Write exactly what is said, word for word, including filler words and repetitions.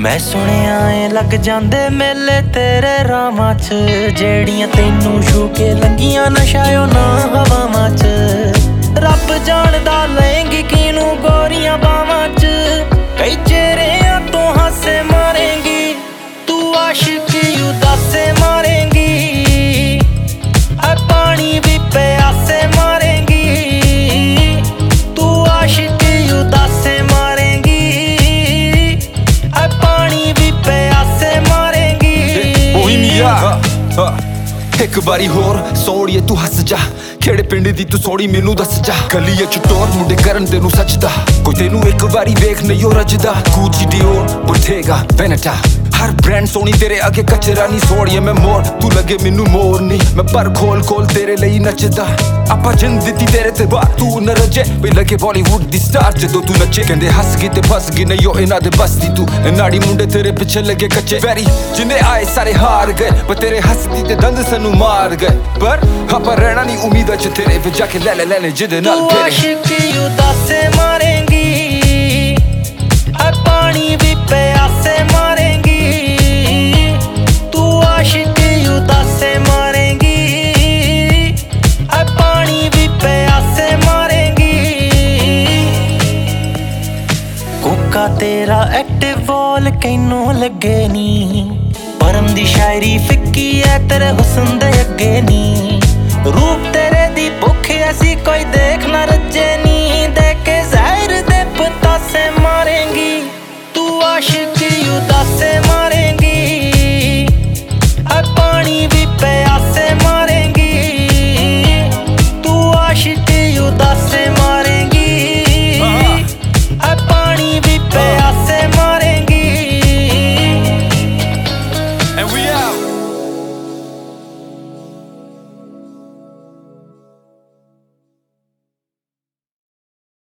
मैं सुनिया ए लग जांदे मेले तेरे रामां च, जेड़ियां तैनू छू के लंघियां नशायो ना हवावां च। रब जानदा लेंगी किनू गोरियां बावां च, कई चेहरियां तो हासे मारेंगी तू आशिकी उदासे मारेंगी, है पानी भी प्यासे मारेंगी तू आशिकी उदासे मारेंगी, है पानी भी प्यासे मारेंगी। एक बारी होर सोड़िए तू हस जा, केड़े पिंड दी तू सोड़ी मैनू दस जा। गली च टोर मुंडे करन तेनू सजदा, कोई तेनू एक बारी वेख नहीं हो रजदा। गुची डियोर बोटेगा वेनेटा, हर ब्रांड सोनी तेरे अगे कचरा नहीं। सोड़िए मैं मोर तू लगे मैनू मोर नहीं, मैं पर खोल खोल तेरे लिए नचदा। आपा जिंद दिती तेरे ते बार तू न रजे, वे लगे बॉलीवुड दी स्टार जदों तू नचे। कहंदे हस गई ते फस गई नहीं हो इन्हां दे बस दी तू, नाड़ी मुंडे तेरे पिछे लगे कच्चे। वैरी जिन्ने आए सारे हार गए, पर तेरे हसदी ते दंद सानू मार गए। पर आपा रहना नहीं उम्मीद च तेरे पे जाके ले ले लेने जिदे नाल तू आशिकी उदासे मारेंगी, है पानी भी प्यासे मारेंगी तू आशिकी उदासे मारेंगी, है पानी भी प्यासे मारेंगी। कोका तेरा एक्टिव वॉल कैनू लगे नी, परम दी शायरी फिक्की है तेरे हुस्न दे अगे नी।